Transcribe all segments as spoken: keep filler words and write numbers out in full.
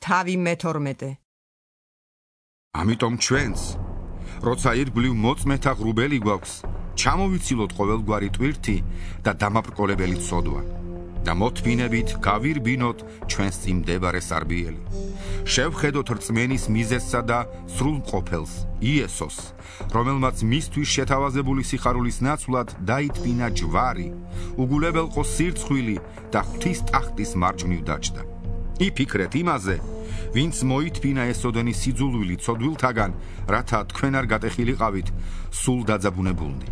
თავი მეთორმეტე. ამიტომ ჩვენც, როცა ირგვლივ მოწმეთა ღრუბელი გვაქვს, ჩამოვიცილოთ ყოველგვარი ტვირთი და დამაბრკოლებელი ცოდვა და მოთმინებით გავირბინოთ ჩვენს წინ მდებარე სარბიელი. შევხედოთ რწმენის მიზეზსა და სრულმყოფელს, იესოს, რომელმაც მისთვის შეთავაზებული სიხარულის ნაცვლად დაითმინა ჯვარი, უგულებელყო სირცხვილი და ღვთის ტახტის მარჯვნივ დაჯდა. იფიქრეთ იმაზე, ვინც მოითმინა ესოდენი სიძულვილი ცოდვილთაგან, რათა თქვენ არ გატეხილიყავით სულ დაძაბუნებულნი.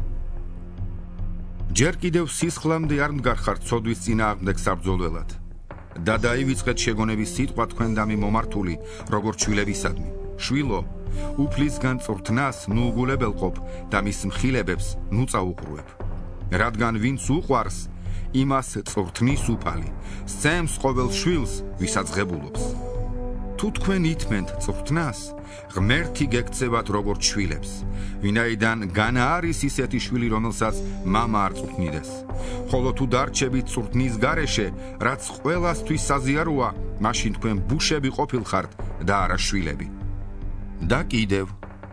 ჯერ კიდევ სისხლამდე არ მდგარხართ ცოდვის წინააღმდეგ საბრძოლველად და დაივიწყეთ შეგონების სიტყვა თქვენდამი მომართული, როგორც შვილებისადმი. შვილო, უფლისგან წვრთნას ნუ უგულებელყოფ და მის მხილებებს ნუ წაუყრუებ. რადგან ვინც უყვარს, იმას წვრთნის უფალი, სცემს ყოველ შვილს, ვისაც ღებულობს. თუ თქვენ ითმენთ წვრთნას, ღმერთი გექცევათ როგორც შვილებს, ვინაიდან განა არის ისეთი შვილი, რომელსაც მამა არ წვრთნიდეს. ხოლო თუ დარჩებით წვრთნის გარეშე, რაც ყველასთვის საზიაროა, მაშინ თქვენ ბუშები ყოფილხართ და არა შვილები. და კიდევ,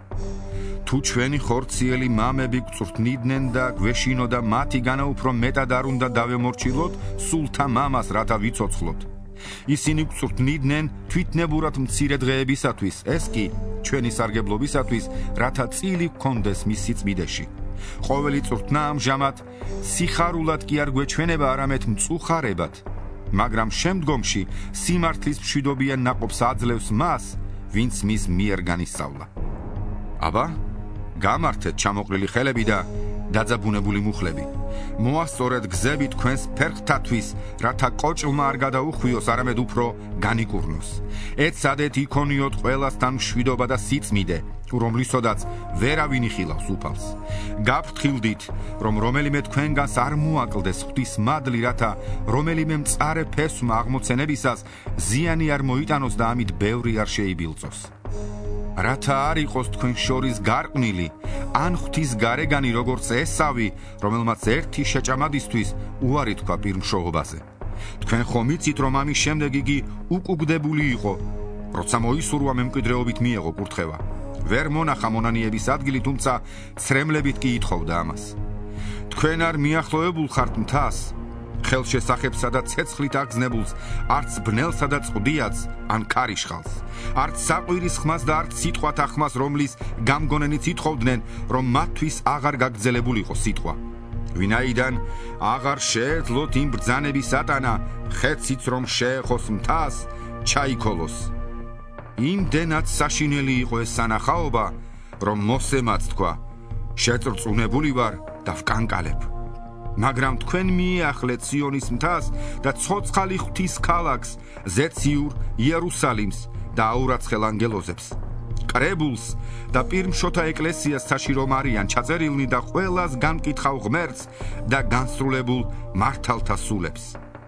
თუ ჩვენი ხორციელი მამები გწვრთნიდნენ და გვეშინოდა მათი განა უფრო მეტად არ უნდა დავემორჩილოთ სულთა მამას, რათა ვიცოცხლოთ. ისინი გწვრთნიდნენ თვითნებურად მცირე დღეებისათვის, ეს კი ჩვენი სარგებლობისათვის, რათა წილი გქონდეს მის სიწმიდეში. ყოველი წვრთნა ამჟამად სიხარულად კი არ გვეჩვენება, არამედ მწუხარებად, მაგრამ შემდგომში სიმართლის მშვიდობიან ნაყოფს აძლევს მას, ვინც მის მიერ განისწავლა. აბა, გამართეთ ჩამოყრილი ხელები და დაძაბუნებული მუხლები. მოასწორეთ გზები თქვენს ფერხთათვის, რათა კოჭლმა არ გადაუხვიოს, არამედ უფრო განიკურნოს. ეცადეთ იქონიოთ ყველასთან მშვიდობა და სიწმიდე, რომლისოდაც ვერავინ იხილავს უფალს. გაფრთხილდით, რომ რომელიმე თქვენგანს არ მოაკლდეს ღვთის მადლი, რათა რომელიმე მწარე ფესვმა აღმოცენებისას ზიანი არ მოიტანოს და ამით ბევრი არ შეიბილწოს. რათა არ იყოს თქვენ შორის გარყვნილი, ან ღვთის გარეგანი როგორც ესავი, რომელმაც ერთი შეჭამადისთვის უარი თქვა პირმშოობაზე. თქვენ ხომ იცით, რომ ამის შემდეგ იგი უკუგდებული იყო, როცა მოისურვა მემკვიდრეობით მიეღო კურთხევა. ვერ მონახა მონანიების ადგილი, თუმცა ცრემლებით კი ითხოვდა ამას. თქვენ არ მიახლოებულ ხართ მთას, ხელშესახებსა და ცეცხლით აგზნებულს, არც ბნელსა და წყდიაც, ან ქარიშხალს, არც საყვირის ხმას და არც სიტყვათა ხმას, რომლის გამგონენიც ითხოვდნენ, რომ მათთვის აღარ გაგრძელებულიყო სიტყვა. ვინაიდან აღარ შეეძლოთ იმ ბრძანების ატანა, ხეციც რომ შეეხოს მთას, ჩაიქოლოს. იმდენად საშინელი იყო ეს სანახაობა, რომ მოსემაც თქვა, შეწრწუნებული ვარ და ვკანკალებ. მაგრამ თქვენ მიეახლეთ ციონის მთას და ცოცხალი ღვთის ქალაქს, ზეციურ იერუსალიმს და აურაცხელ ანგელოზებს, კრებულს და პირმშოთა ეკლესიას, საში რომ არიან ჩაწერილნი და ყველას განკითხავ ღმერთს და განსრულებულ მართალთა სულებს.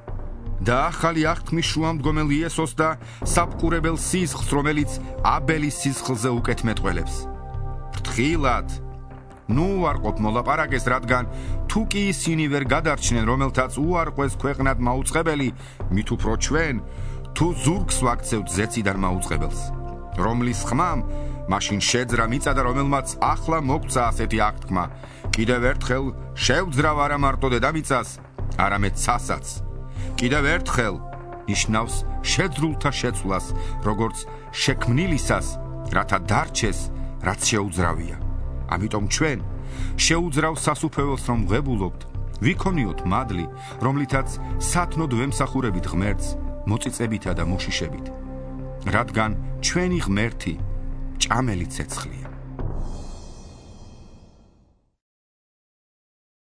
და ახალი აღთქმის შუამდგომელ იესოს და საბყურებელ სისხლს, რომელიც აბელის სისხლზე უკეთმეტყველებს. ფრთხილად, ნუ უარყოფ მოლაპარაკეს, რადგან თუ კი ისინი ვერ გადარჩნენ, რომელთაც უარყვეს ქვეყნად მაუწყებელი, მით უფრო ჩვენ, თუ ზურგს ვაქცევთ ზეციდან მაუწყებელს, რომლის ხმამ მაშინ შეძრა მიწა და რომელმაც ახლა მოგცა ასეთი აღთქმა, კიდევ ერთხელ შევძრავ არა მარტო დედამიწას, არამედ ცასაც. კიდევ ერთხელ ნიშნავს შეძრულთა შეცვლას, როგორც შექმნილისას, რათა დარჩეს, რაც შეუძრავია. ამიტომ ჩვენ შეუძრავ სასუფეველს რომ ვღებულობთ, ვიქონიოთ მადლი, რომლითაც სათნოდ ვემსახურებით ღმერთს მოწიწებითა და მოშიშებით, რადგან ჩვენი ღმერთი ჭამელი ცეცხლია.